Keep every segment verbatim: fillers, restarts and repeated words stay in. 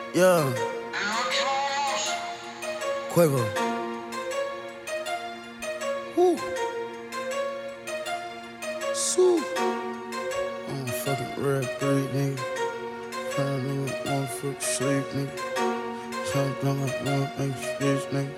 Yeah. Quavo. Woo. Sue. I'm a fucking red breed, nigga. Trying to make one foot sleep, nigga. Trying to make one excuse, nigga.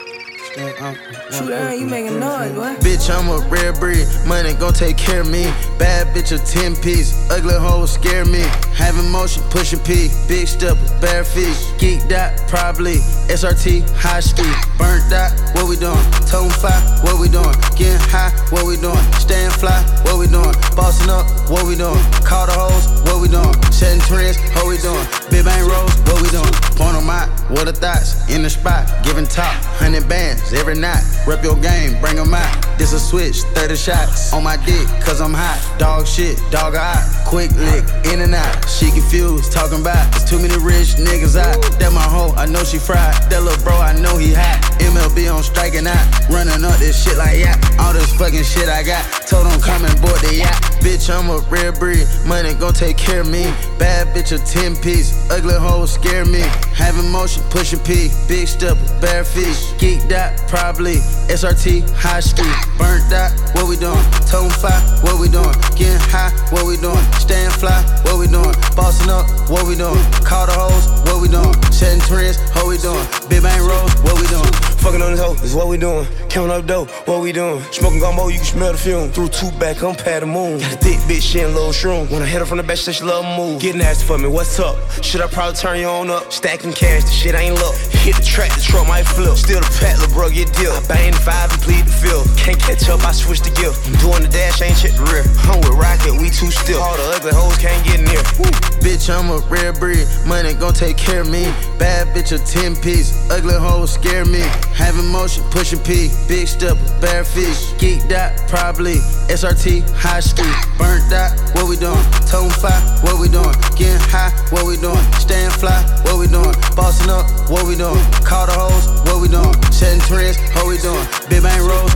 True down, you making noise, what? Bitch, I'm a rare breed, money gon' take care of me. Bad bitch, a ten piece, ugly hoe scare me. Having motion, pushing P, big stepper, bare feet. Geeked out, probably, S R T, high street. Burnt out, what we doing? Tone fly, what we doing? Getting high, what we doing? Staying fly, what we doing? Bossing up, what we doing? Call the hoes, what we doing? Setting trends, what we doing? Big bang rolls, what we doing? Point them out, what the thoughts? In the spot, giving top, hundred bands every night. Rep your game, bring them out. This a switch, thirty shots on my dick, cause I'm hot. Dog shit, dog eye, quick lick, in and out. She confused, talking about there's too many rich niggas out. That my hoe, I know she fried. That little bro, I know he hot. M L B on striking out, running up this shit like yacht. All this fucking shit I got, told him come and board the yacht. Bitch, I'm a rare breed, money gon' take care of me. Bad bitch, a ten piece, ugly hoe scare me. Having motion, pushing P, big stepper, bare feet. Geeked out, probably, S R T, high street. Burnt out, what we doing? Tone fly, what we doing? Getting high, what we doing? Staying fly, what we doing? Bossing up, what we doing? Call the hoes, what we doing? Setting trends, what we doing? Big bang rolls, what we doing? Fucking on this hoe, is what we doing. Counting up dough, what we doing. Smoking gumbo, you can smell the fume. Threw two back, I'm past the moon. Got a thick bitch, she in little shroom. When I hit her from the back, she said she love move. Get nasty for me, what's up? Should I probably turn you on up? Stacking cash, the shit ain't luck. Hit the track, the truck might flip. Still the pack, lil' bro, get deal. I bang the five and plead the fifth. Can't catch up, I switch the gift. I'm doing the dash, ain't check the rear. I'm with Rocket, we too still. All the ugly hoes can't get near. Woo. Bitch, I'm a rare breed, money gon' take care of me. Bad bitch, a ten piece, ugly hoe scare me. Having motion, pushing P, big stepper, bare feet. Geeked out, probably, S R T, high street. Burnt out, what we doing? Tone fly, what we doing? Getting high, what we doing? Staying fly, what we doing? Bossing up, what we doing? Call the hoes, what we doing? Setting trends, what we doing? Big bang rolls,